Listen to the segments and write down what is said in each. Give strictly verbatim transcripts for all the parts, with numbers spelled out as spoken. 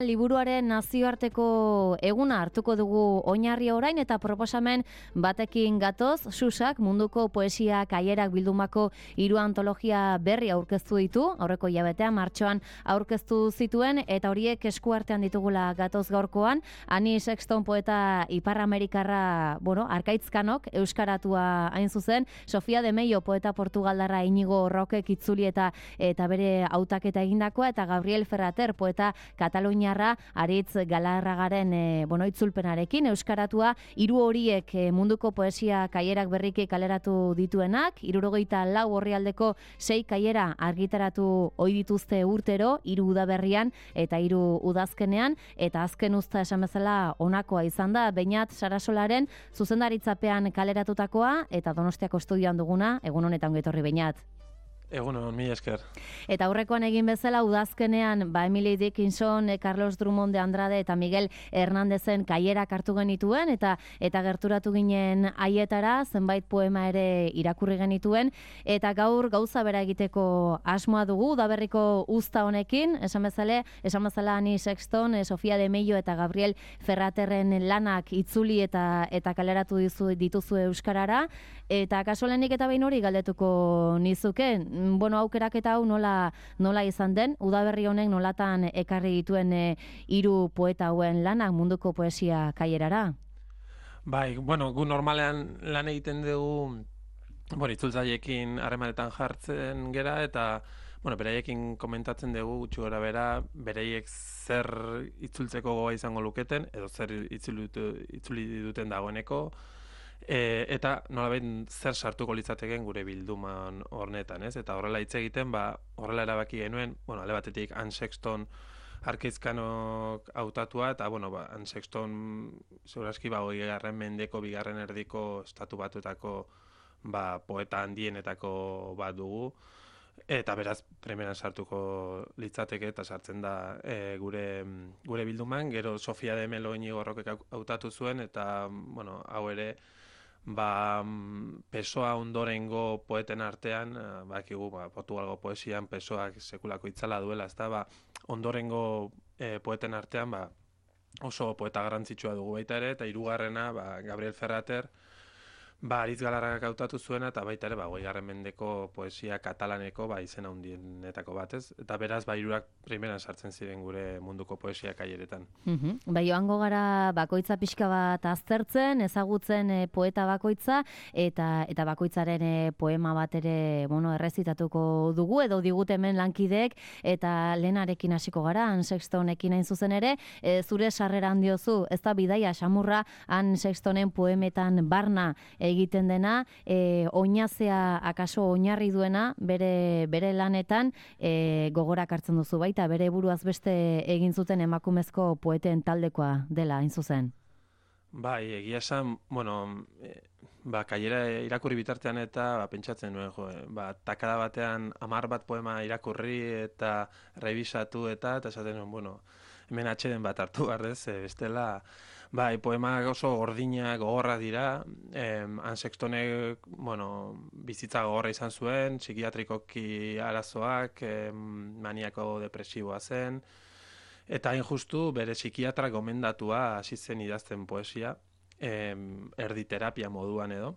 Liburuaren nazioarteko eguna hartuko dugu oinarri orain eta proposamen batekin gatoz. Susak munduko poesia kaierak bildumako hiru antologia berri aurkeztu ditu, aurreko hilabetean martxoan aurkeztu zituen eta horiek eskuartean ditugula gatoz gaurkoan. Ani Sexton poeta ipar-amerikarra, bueno, arkaitzkanok euskaratua hain zuzen, Sofia de Mello poeta portugaldarra Inigo Roquek itzuli eta eta bere hautaketa egindakoa, eta Gabriel Ferrater poeta Katalunia Aritz Galarragaren e, bueno, itzulpenarekin euskaratua, hiru horiek e, munduko poesia kaierak berriki kaleratu dituenak, hirurogeita lau orrialdeko sei kaiera argitaratu ohi dituzte urtero, hiru udaberrian eta hiru udazkenean, eta azken uzta esan bezala honakoa izan da Beñat Sarasolaren zuzendaritzapean kaleratutakoa, eta Donostiako estudioan duguna, egun honetan getorri Beñat. Egun hon, mi esker. Eta aurrekoan egin bezala udazkenean, ba Emily Dickinson, Carlos Drummond de Andrade eta Miguel Hernandezen kaierak hartu genituen, eta eta gerturatu ginen haietara, zenbait poema ere irakurri genituen, eta gaur gauza bera egiteko asmoa dugu, udaberriko uzta honekin, esan bezala, esan bezala Ani Sexton, Sofia de Mello eta Gabriel Ferraterren lanak itzuli eta eta kaleratu dizu, dituzu euskarara, eta kasualenik eta behin hori galdetuko nizuke, bueno, aukeraketa hau nola, nola izan den, udaberri honek nolatan ekarri dituen e, hiru poeta hauen lanak munduko poesia kaierara? Bai, bueno, gu normalean lan egiten dugu, bueno, itzultzaiekin harremanetan jartzen gera, eta bueno, beraiekin komentatzen dugu gutxi gora bera, beraiek zer itzultzeko goga izango luketen, edo zer itzuli, itzuli duten dagoeneko, E, eta nolabait zer sartuko litzateken gure bilduman hornetan, ez? Eta horrela hitz egiten, ba, horrela erabaki genuen, bueno, ale batetik Anne Sexton arkeizkanok hautatua, eta, bueno, ba, Anne Sexton segurazki, ba, hogei garren mendeko, bigarren erdiko estatu batuetako, ba, poeta handienetako bat dugu, eta beraz primeran sartuko litzateke eta sartzen da e, gure, gure bilduman. Gero Sofia de Mello Inigo Roquek hautatu zuen, eta, bueno, hau ere, ba, Pessoa ondorengo poeten artean, bakigu, ba, Portugalgo poesian Pessoak sekulako itzala duela, ezta, ba, ondorengo e, poeten artean, ba, oso poeta garrantzitsua dugu baita ere, eta hirugarrena, ba, Gabriel Ferrater, ba, Aritz Galarragak hautatu zuena, eta baita ere, ba, hogeigarren mendeko poesia katalaneko, ba, izena handienetako batez, eta beraz, ba, hirurak primeran sartzen ziren gure munduko poesia kaieretan. Uh-huh. Ba, joango gara bakoitza pixka bat aztertzen, ezagutzen e, poeta bakoitza, eta eta bakoitzaren e, poema bat ere, bueno, errezitatuko dugu, edo digute hemen lankideek, eta lehenarekin hasiko gara, Anne Sextonekin hain zuzen ere, e, zure sarrera handiozu, ez da bidaia, xamurra, Anne Sextonen poemetan barna egiten dena, e, oinazea akaso oinarri duena bere, bere lanetan e, gogorak hartzen duzu baita, bere buruaz beste egin zuten emakumezko poeten taldekoa dela, hain zuzen. Bai, egia esan, bueno, e, ba, kaiera irakurri bitartean eta ba, pentsatzen nuen, jo, ba, takada batean hamar bat poema irakurri eta revisatu eta, eta esaten nuen, bueno, hemen atxeden bat hartu gardez, e, bestela, bai, poemak oso gordinak gogorra dira, em, Anne Sextonek, bueno, bizitza gogorra izan zuen, psikiatrikoki arazoak, em, maniako depresiboa zen, eta hain justu bere psikiatra gomendatua hasi zen idazten poesia, em, erditerapia moduan edo,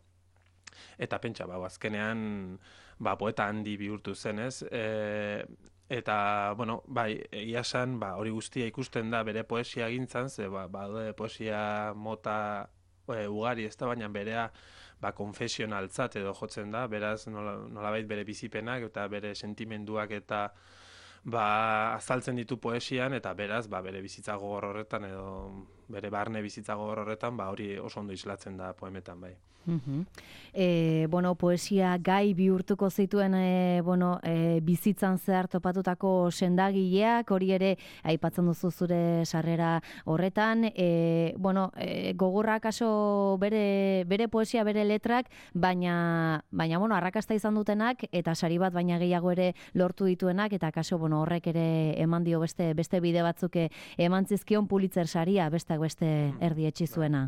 eta pentsa, ba, azkenean, ba, poeta handi bihurtu zen, ez? E, eta, bueno, bai, egia esan, ba, hori guztia ikusten da bere poesia gintzan, ze, ba, ba poesia mota e, ugari, ez da, baina berea, ba, konfesionaltzat edo jotzen da, beraz, nola, nolabait bere bizipenak eta bere sentimenduak eta ba, azaltzen ditu poesian, eta beraz, ba, bere bizitza gogor horretan edo bere barne bizitza gogor horretan, ba, hori oso ondo islatzen da poemetan, bai. Uh-huh. E, bueno, poesia gai bihurtuko zituen e, bueno, e, bizitzan zehar topatutako sendagileak, hori ere aipatzen duzu zure sarrera horretan, e, bueno, e, gogorrak aso bere, bere poesia, bere letrak, baina, baina bueno, arrakasta izan dutenak, eta sari bat baina gehiago ere lortu dituenak, eta kaso, bueno, horrek ere eman dio beste, beste bide batzuk eman zizkion Pulitzer saria, besteak beste erdi etxi zuena.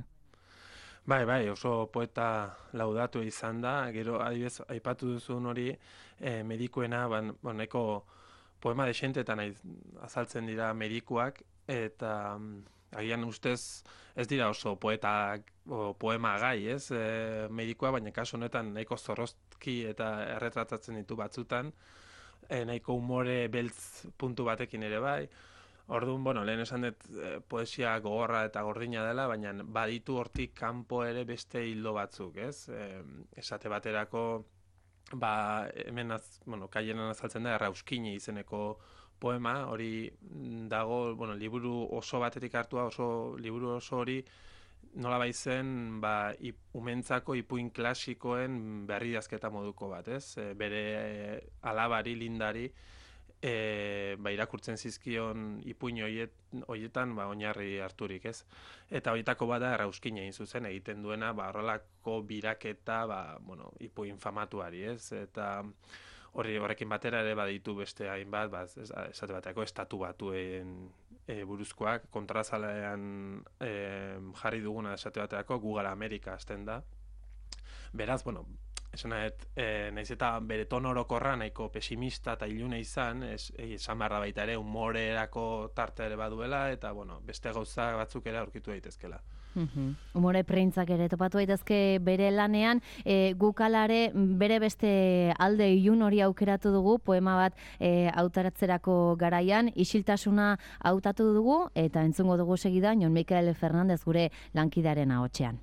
Bai, bai, oso poeta laudatu izan da, gero adibidez aipatu duzun hori eh, medikuena, ban, boneko poema desentetan azaltzen dira medikuak, eta agian ustez ez dira oso poeta o poema gai, ez, e, medikoa, baina kasu honetan nahiko zorrozki eta erretratatzen ditu batzutan, e, nahiko umore beltz puntu batekin ere bai. Orduan, bueno, lehen esan dut e, poesia gogorra eta gordina dela, baina baditu hortik kanpo ere beste hildo batzuk, ez? E, esate baterako, ba, hemen, az, bueno, kaienan azaltzen da, Errauskini izeneko poema, hori dago, bueno, liburu oso batetik hartua, oso liburu oso hori, nola baizen, ba, ip, umentzako ipuin klasikoen berridazketa moduko bat, ez? E, bere e, alabari, lindari, e, ba, irakurtzen zizkion ipuin hoiet, hoietan ba, oinarri harturik, ez? Eta horietako bada Errauskina egin zuzen egiten duena, ba, horrelako biraketa, ba, bueno, ipuin famatuari, ez? Eta horri horrekin batera ere baditu beste hainbat, ba, esate bateako estatu batuen e, buruzkoak, kontrazalean e, jarri duguna esate baterako Google Amerika hasten da. Beraz, bueno, esan nahet, e, nahiz eta bere ton orokorra nahiko pesimista eta ilune izan, es, esan barra baita ere humorerako tarte ere baduela, eta bueno, beste gauza batzuk ere aurkitu daitezkela. Uhum. Humore printzak ere topatu daitezke bere lanean, e, gukalare bere beste alde ilun hori aukeratu dugu, poema bat e, hautaratzerako garaian, isiltasuna hautatu dugu, eta entzungo dugu segidan, Jon Mikel Fernandez gure lankidaren ahotsean.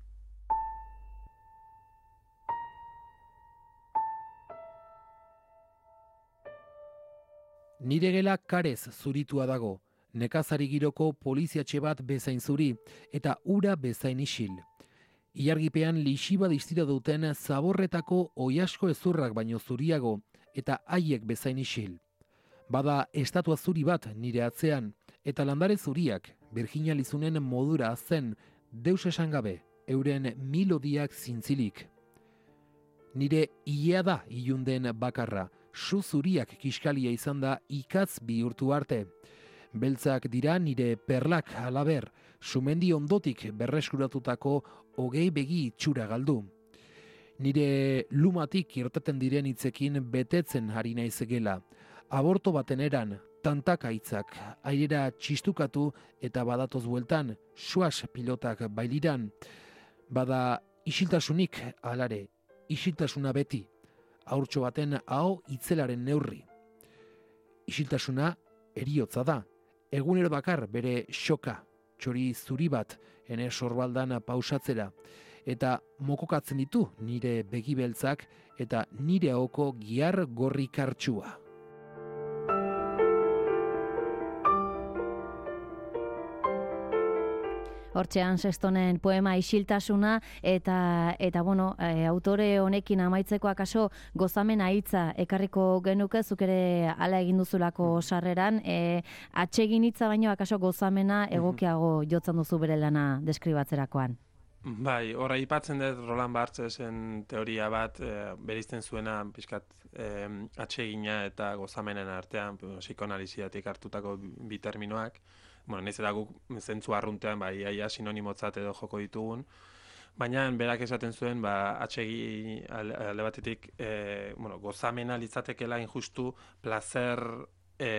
Nire gela karez zuritua dago, nekazari giroko poliziatxe bat bezain zuri, eta ura bezain isil. Ilargipean lixiba distira duten zaborretako oiasko ezurrak baino zuriago, eta haiek bezain isil. Bada estatua zuri bat nire atzean, eta landare zuriak, birginalizunen modura zen, deus esan gabe, euren milodiak zintzilik. Nire ilea da ilunden bakarra, su zuriak kiskalia izan da ikatz bihurtu arte. Beltzak dira nire perlak alaber, sumendi ondotik berreskuratutako hogei begi itxura galdu. Nire lumatik irteten diren hitzekin betetzen ari naiz gela. Aborto baten eran, tantakaitzak, airera txistukatu eta badatoz bueltan, suas pilotak bailiran. Bada isiltasunik alare, isiltasuna beti, haurtxo baten aho itzelaren neurri. Isiltasuna eriotza da, egunero bakar bere xoka, txori zuri bat, ene sorbaldan pausatzera, eta mokokatzen ditu nire begibeltzak eta nire ahoko gihar gorri kartsua. Hortxean Sestonen poema isiltasuna eta eta bueno, e, autore honekin amaitzeko akaso gozamena hitza ekarriko genuke, zuk ere hala egin duzulako sarreran, e, atsegin hitza baino akaso gozamena egokiago jotzen duzu bere lana deskribatzerakoan. Bai, horra aipatzen dut Roland Barthesen teoria bat, e, bereizten zuena pixkat e, atsegina eta gozamenen artean, psikoanaliziatik hartutako bi terminoak. Bueno, nahiz eta guk zentzu arruntean, bai, iaia sinonimotzat edo joko ditugun, baina berak esaten zuen, ba, atsegi alde batetik, e, bueno, gozamena litzatekela injustu placer, e,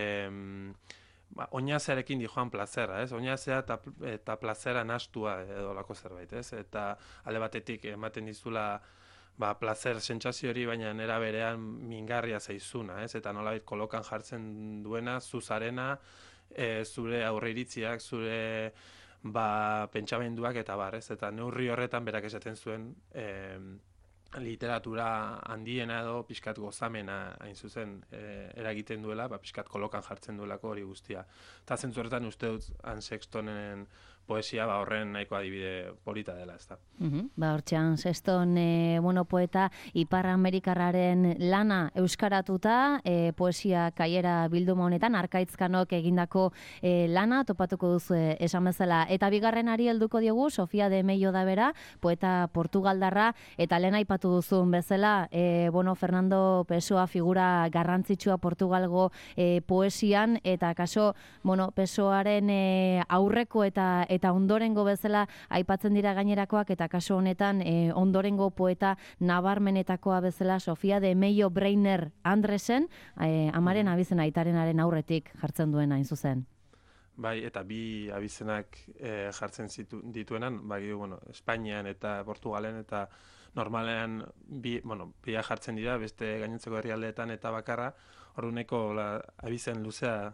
ba, oinazearekin dijoan plazera, ez? Oinazea eta, eta plazera nastua edo lako zerbait, ez? Eta alde batetik ematen dizula, ba, placer sentsazio hori, baina nera berean mingarria zaizuna, ez? Eta nolabait kolokan jartzen duena, zuzarena, E, zure aurreiritziak, zure ba, pentsamenduak eta bar, ez? Eta neurri horretan berak esaten zuen e, literatura handiena edo pixkat gozamena hain zuzen e, eragiten duela, ba, pixkat kolokan jartzen duelako hori guztia. Eta zentzu horretan uste dut Anne Sextonen poesia ba, horren nahiko adibide polita dela, ez da. Uh-huh. Ba, hortxean, Sexton, e, bueno, poeta Ipar Amerikarraren lana euskaratuta, e, poesia kaiera bilduma honetan, Arkaitzkanok egindako e, lana, topatuko duzu e, esan bezala. Eta bigarrenari helduko diogu, Sofia de Mello da bera, poeta portugaldarra, eta lehen aipatu duzun bezala, e, bueno, Fernando Pessoa figura garrantzitsua Portugalgo e, poesian, eta kaso, bueno, Pessoaren e, aurreko eta eta ondorengo bezala aipatzen dira gainerakoak, eta kasu honetan e, ondorengo poeta nabarmenetakoa bezala Sofia de Mello Breiner Andresen, e, amaren abizen aitarenaren aurretik jartzen duena hain zuzen. bai, eta bi abizenak e, jartzen zitu, dituenan, bai, bueno, Espainian eta Portugalen, eta normalean bi, bueno, bia jartzen dira, beste gainontzeko herrialdeetan eta bakarra, orduaneko abizen luzea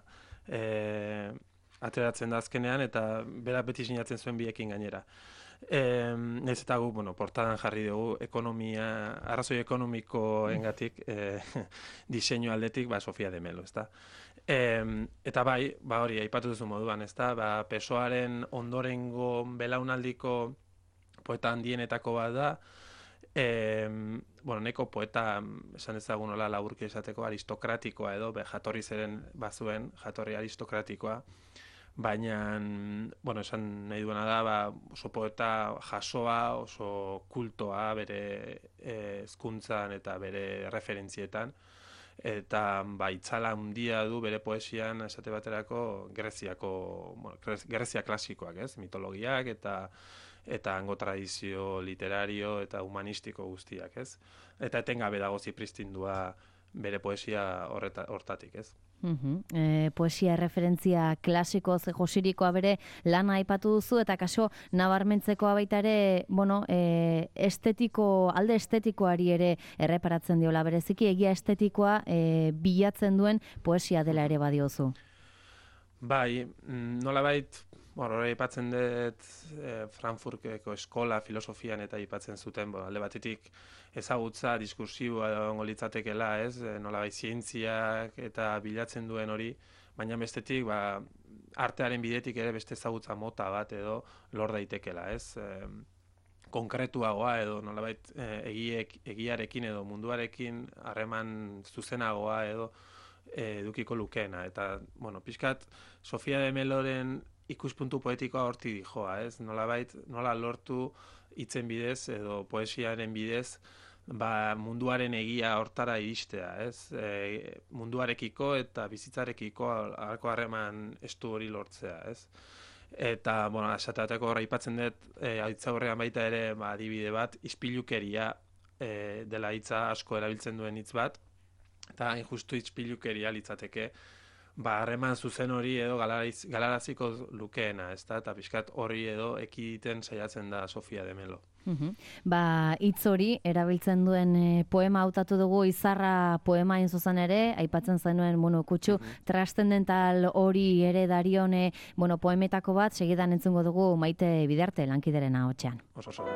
e, ateratzen da azkenean, eta bera beti sinatzen zuen biekin gainera. Eh, ez eta gu, bueno, portadan jarri dugu ekonomia, arrazoi ekonomikoengatik eh, diseinu aldetik, ba, Sofia de Melo, ezta? Eh, eta bai, ba hori, aipatu duzu moduan, ezta? Ba, Pesoaren ondorengo belaunaldiko poeta handienetako bat da, eh, bueno, neko poeta, esan ezagun nola laburki esateko, aristokratikoa edo, be, jatorri zeren bazuen, jatorri aristokratikoa, baina, bueno, esan nahi duena da, ba, oso poeta jasoa, oso kultoa bere hezkuntzan eta bere referentzietan, eta ba, itzala handia du bere poesian, esate baterako, Greziako, bueno, Grezia klasikoak, ez? Mitologiak eta eta hango tradizio literario eta humanistiko guztiak, ez? Eta etengabe dago zipristindua bere poesia horreta, hortatik, ez? Uhum. E, poesia referentzia klasiko josirikoa bere lana aipatu duzu, eta kaso nabarmentzekoa baita ere, bueno, e, estetiko, alde estetikoari ere erreparatzen diola bereziki, egia estetikoa e, bilatzen duen poesia dela ere badiozu. Bai, nolabait, bueno, hori aipatzen dut e, Frankfurteko eskola filosofian eta aipatzen zuten, bo, alde batetik ezagutza diskursiboa egongo litzatekeela, ez? E, nolabait zientziak eta bilatzen duen hori, baina bestetik, ba, artearen bidetik ere beste ezagutza mota bat edo lor daitekela, ez? E, konkretuagoa edo nolabait e, egiek, egiarekin edo munduarekin harreman zuzenagoa edo edukiko lukeena. Eta, bueno, pixkat, Sofia de Meloren ikuspuntu poetikoa horti dijoa, ez? Nolabait, nola lortu hitzen bidez edo poesiaren bidez ba, munduaren egia hortara iristea, ez? E, munduarekiko eta bizitzarekiko halako harreman estu hori lortzea, ez? Eta, bueno, esateateko horra aipatzen dut, e, hitza horrean baita ere, ba, adibide bat, ispilukeria e, dela hitza asko erabiltzen duen hitz bat, eta injustu ispilukeria litzateke, ba, harreman zuzen hori edo galariz, galaraziko lukeena, ezta? Eta pixkat hori edo ekiditen saiatzen da Sofia de Melo. Uhum. Ba, hitz hori erabiltzen duen e, poema hautatu dugu, Izarra poema hain zuzen ere, aipatzen zenuen, bueno, kutsu, uhum. Transcendental hori ere darione, bueno, poemetako bat, segidan entzungo dugu Maite Bidarte lankideren ahotsean. Oso oso.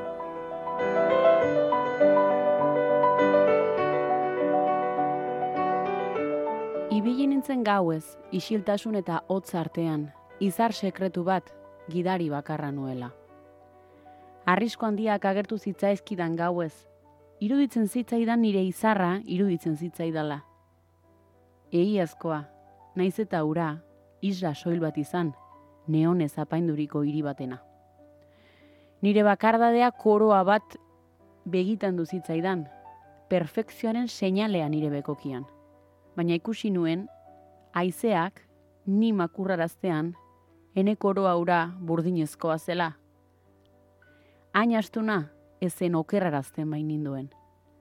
Ibili nintzen gauez, isiltasun eta hotz artean, izar sekretu bat, gidari bakarra nuela. Arrisko handiak agertu zitzaizkidan gauez, iruditzen zitzaidan nire izarra iruditzen zitzaidala. Egiazkoa, naiz eta ura, isla soil bat izan, neonez apainduriko hiri batena. Nire bakardadea koroa bat begitan du zitzaidan, perfekzioaren seinalea nire bekokian. Baina ikusi nuen, haizeak ni makurraraztean, ene koroa ura burdinezkoa zela. Hain astuna, ezen okerrarazten bain ninduen.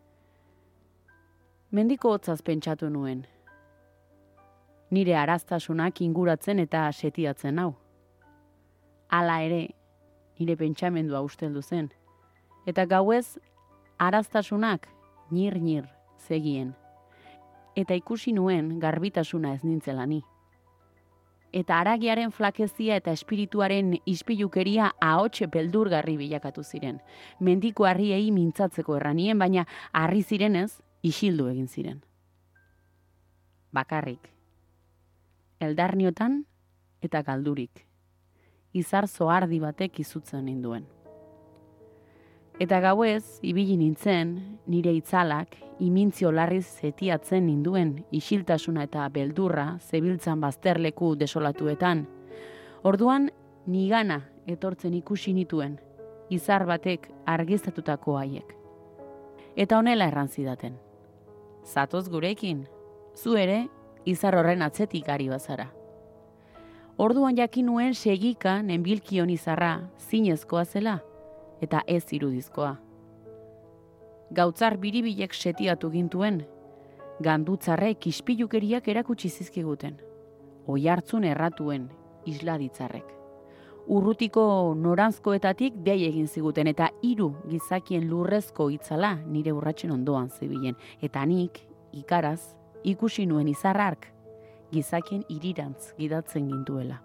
Mendiko hotzaz pentsatu nuen. Nire araztasunak inguratzen eta setiatzen hau. Hala ere, nire pentsamendua usteldu zen. Eta gauez, araztasunak nir-nir zegien. Eta ikusi nuen garbitasuna ez nintzela ni. Eta haragiaren flakezia eta espirituaren ispilukeria ahotxe beldurgarri bilakatu ziren. Mendiko harriei mintzatzeko erranien, baina harri zirenez isildu egin ziren. Bakarrik. Eldarniotan eta galdurik. Izar zoardi batek izutzen ninduen. Eta gauez, ibili nintzen, nire itzalak, imintzio larriz zetiatzen ninduen isiltasuna eta beldurra zebiltzan bazterleku desolatuetan. Orduan, nigana etortzen ikusi nituen, izar batek argiztatutako haiek. Eta honela erran zidaten. Zatoz gurekin, zu ere, izar horren atzetik ari bazara. Orduan jakin nuen segika nenbilkion izarra zinezkoa zela, eta ez irudizkoa. Gautzar biribilek setiatu gintuen, gandutzarrek ispilukeriak erakutsi zizkiguten. Oihartzun erratuen, isladitzarrek. Urrutiko noranzkoetatik dei egin ziguten eta hiru gizakien lurrezko itzala nire urratsen ondoan zebilen. Eta nik, ikaraz, ikusi nuen izarrark gizakien irirantz gidatzen gintuela.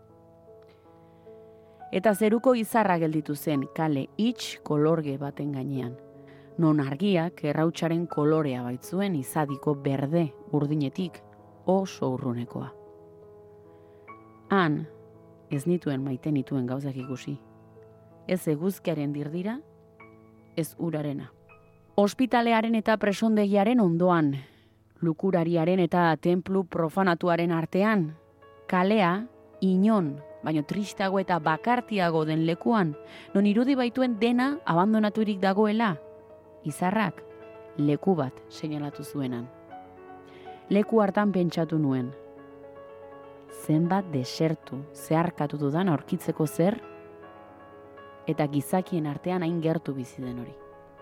Eta zeruko izarra gelditu zen kale itx kolorge baten gainean. Non argiak errautsaren kolorea baitzuen izadiko berde urdinetik oso urrunekoa. Han, ez nituen maite nituen gauzak ikusi. Ez eguzkiaren dirdira, ez urarena. Ospitalearen eta presondegiaren ondoan, lukurariaren eta tenplu profanatuaren artean, kalea inon, baino tristago eta bakartiago den lekuan, non irudi baituen dena abandonaturik dagoela, izarrak leku bat seinalatu zuenan. Leku hartan pentsatu nuen, zenbat desertu zeharkatu dudan aurkitzeko zer, eta gizakien artean hain gertu bizi den hori.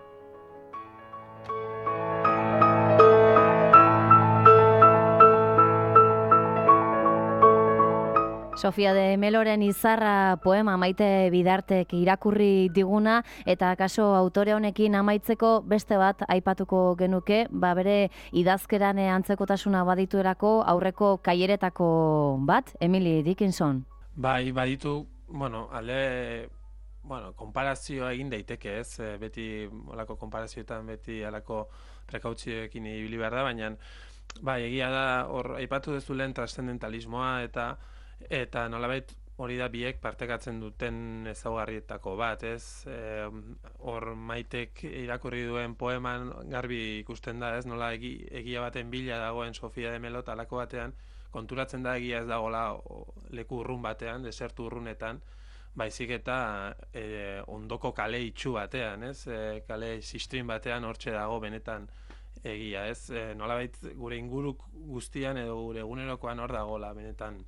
Sofia de Meloren Izarra poema Maite Bidartek irakurri diguna, eta kaso autore honekin amaitzeko beste bat aipatuko genuke, ba bere idazkeran antzekotasuna badituerako aurreko kaileretako bat, Emily Dickinson. Bai, baditu, bueno, ale, bueno, konparazioa egin daiteke, ez? Beti olako konparazioetan beti alako prekautzioekin ibili behar da, baina bai, egia da hor aipatu dezulen trascendentalismoa eta Eta nolabait hori da biek partekatzen duten ezaugarrietako bat, ez? Hor e, Maitek irakurri duen poeman garbi ikusten da, ez? Nola egi, egia baten bila dagoen Sofia de Mello talako batean, konturatzen da egia ez dagoela leku urrun batean, desertu urrunetan, baizik eta e, ondoko kale itxu batean, ez? E, kale sistrin batean hortxe dago benetan egia, ez? E, nolabait gure inguruk guztian edo gure egunerokoan hor dagoela benetan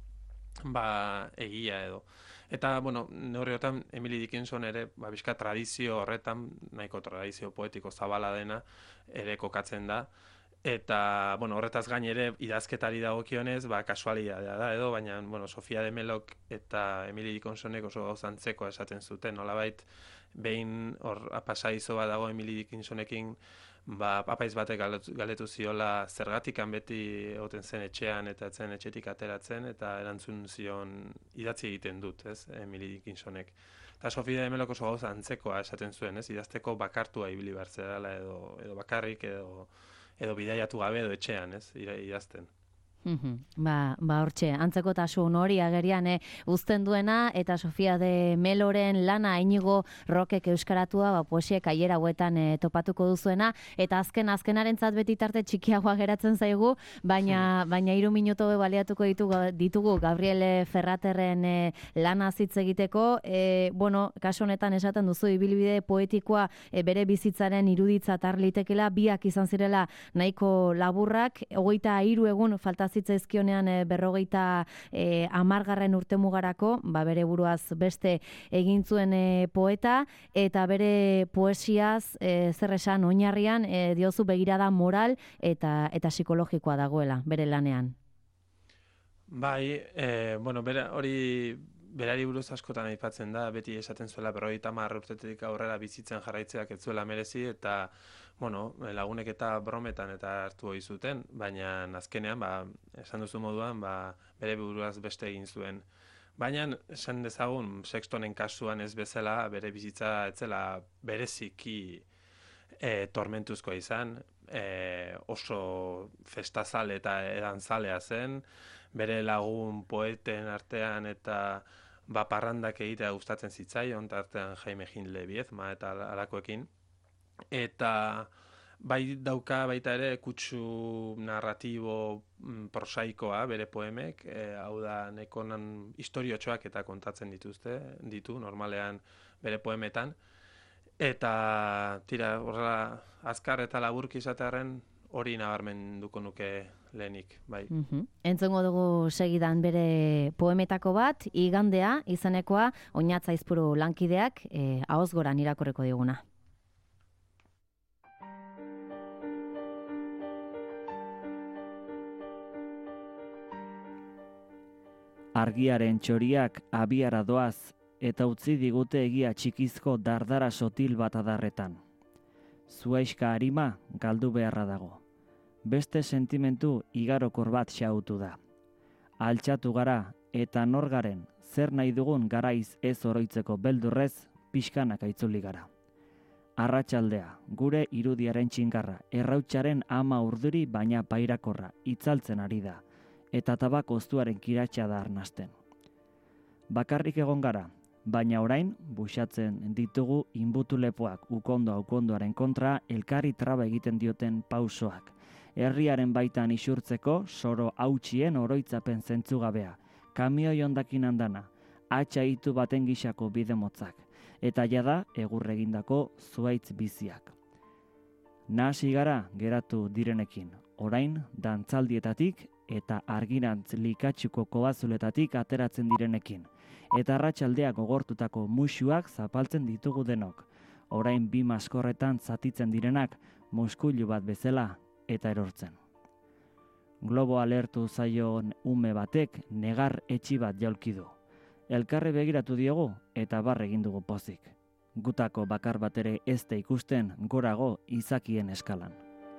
ba egia edo. Eta, bueno, neurriotan Emily Dickinson ere, ba, bizka tradizio horretan, nahiko tradizio poetiko zabala dena, ere kokatzen da. Eta, bueno, horretaz gain ere idazketari dagokionez, ba, kasualitatea da edo, baina, bueno, Sofia de Mellok eta Emily Dickinsonek oso gauzantzeko esaten zuten, nolabait, behin hor pasaizo bat dago Emily Dickinsonekin, ba, apaiz batek galetu ziola zergatikan beti egoten zen etxean eta etzen etxetik ateratzen, eta erantzun zion idatzi egiten dut, ez, Emily Dickinsonek. Eta Sofia de Mellok oso gauza antzekoa esaten zuen, ez, idazteko bakartua ibili behar zerala edo, edo bakarrik edo, edo bidaiatu gabe edo etxean, ez, idazten. Ba, ba hortxe, antzekotasun hori agerian eh, uzten duena, eta Sofia de Meloren lana Inigo Rokek euskaratua ba, poesiek aiera hauetan eh, topatuko duzuena, eta azken azkenarentzat beti tarte txikiagoa geratzen zaigu, baina baina hiru minutu baliatuko ditugu, ditugu Gabriele Ferraterren eh, lana hitz egiteko. Eh, bueno, kasu honetan esaten duzu ibilbide poetikoa eh, bere bizitzaren iruditzat har litekela, biak izan zirela nahiko laburrak, hogeita hiru egun falta zitzaizkionean e, berrogeita e, amargarren urtemugarako, ba bere buruaz beste egin zuen e, poeta, eta bere poesiaz e, zer esan oinarrian e, diozu begirada moral eta eta psikologikoa dagoela bere lanean. Bai, e, bueno, bera, hori berari buruz askotan aipatzen da, beti esaten zuela berrogeita hamar urtetik aurrera bizitzen jarraitzeak ez zuela merezi, eta bueno, lagunek eta brometan eta hartu hori zuten, baina azkenean, ba, esan duzu moduan, ba, bere buruaz beste egin zuen. Baina, esan dezagun, Sextonen kasuan ez bezala, bere bizitza etzela bereziki e, tormentuzkoa izan, e, oso festazale eta edanzalea zen, bere lagun poeten artean eta ba, parrandak egitea gustatzen zitzaion, artean Jaime Gil Lebiezma eta alakoekin. Eta bai dauka baita ere kutsu narratibo prosaikoa bere poemek, e, hau da nekonan historiotxoak eta kontatzen dituzte, ditu normalean bere poemetan, eta tira horrela azkar eta laburki izatearen hori nabarmenduko nuke lehenik, bai. Uh-huh. Entzongo dugu segidan bere poemetako bat, Igandea izenekoa, Oñatz Aizpuru lankideak e, ahozgoran irakurriko diguna. Argiaren txoriak abiara doaz eta utzi digute egia txikizko dardara sotil bat adarretan. Zuaiska harima galdu beharra dago. Beste sentimentu igarokor bat xautu da. Altxatu gara eta norgaren zer nahi dugun garaiz ez oroitzeko beldurrez pixkanak aitzuli gara. Arratsaldea, gure irudiaren txingarra, errautsaren ama urduri baina pairakorra, itzaltzen ari da, eta tabak oztuaren kiratxa da arnasten. Bakarrik egon gara, baina orain, buxatzen ditugu inbutulepoak ukondo-aukondoaren kontra elkarri traba egiten dioten pausoak. Herriaren baitan isurtzeko soro hautsien oroitzapen zentzugabea, kamioi hondakin handana, atxa itu baten gisako bide motzak, eta jada egurregindako zuaitz biziak. Nahasi gara geratu direnekin, orain dantzaldietatik eta argirantz likatxuko koazuletatik ateratzen direnekin, eta arratsaldeak gogortutako musuak zapaltzen ditugu denok, orain bi maskorretan zatitzen direnak muskulu bat bezala eta erortzen. Globo alertu zaion ume batek negar etxi bat jaulki du. Elkarre begiratu diogu eta barre egin dugu pozik. Gutako bakar bat ere ez da ikusten gorago izakien eskalan.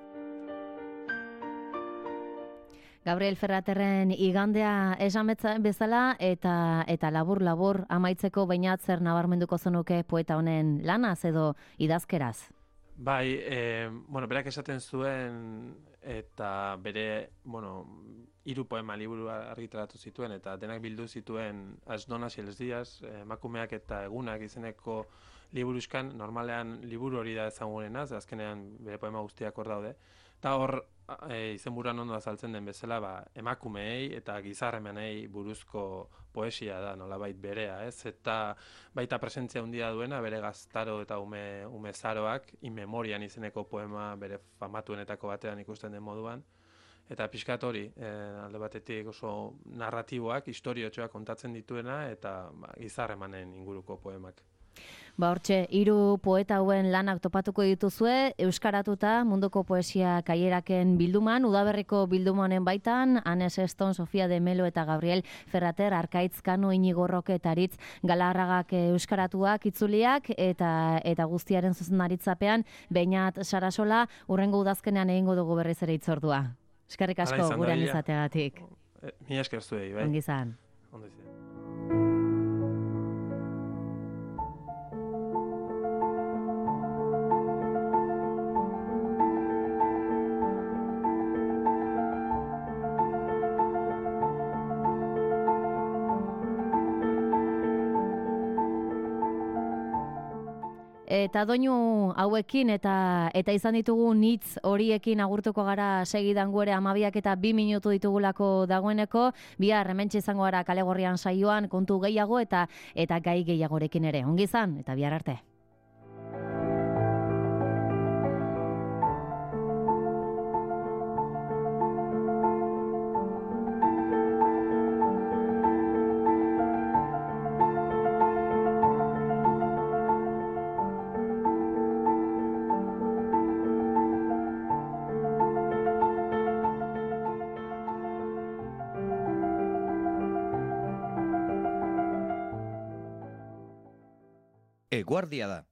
Gabriel Ferraterren igandea esametza bezala eta eta labur-labur amaitzeko bainat zer nabarmenduko zenuke poeta honen lanaz edo idazkeraz? Bai, e, bueno, berak esaten zuen eta bere, bueno, hiru poema liburu argitaratu zituen eta denak bildu zituen As Donas y los Días, emakumeak eta egunak izeneko liburuzkan, normalean liburu hori da ezagunena, ze azkenean bere poema guztiak hor daude. Eta hor e, izenburuan ondo azaltzen den bezala, ba, emakumeei eta gizarremenei buruzko poesia da, nolabait berea, ez? Eta baita presentzia handia duena, bere gaztaro eta ume, ume zaroak, in memorian izeneko poema bere famatuenetako batean ikusten den moduan. Eta pixkat hori, e, alde batetik oso narratiboak, historiotxoak kontatzen dituena, eta ba, gizarremanen inguruko poemak. Ba hortxe, hiru poeta hauen lanak topatuko dituzue, euskaratuta munduko poesia kaieraken bilduman, udaberriko bildumanen baitan, Anes Eston, Sofia de Melo eta Gabriel Ferrater, Arkaitz Kano, Inigo Roque eta Aritz Galarragak euskaratuak, itzuliak eta eta guztiaren zuzendaritzapean, Beñat Sarasola, urrengo udazkenean egingo dugu berriz ere hitzordua. Eskerrik asko gurean izateagatik. Mila esker zuei, bai. Ongi izan. Ondo izan. Eta doinu hauekin eta eta izan ditugu hitz horiekin agurtuko gara segidan gure hamabiak eta bi minutu ditugulako dagoeneko, bihar hementxe izango gara Kale Gorrian saioan kontu gehiago eta eta gai gehiagorekin ere. Ongi izan eta bihar arte. Eguardia da.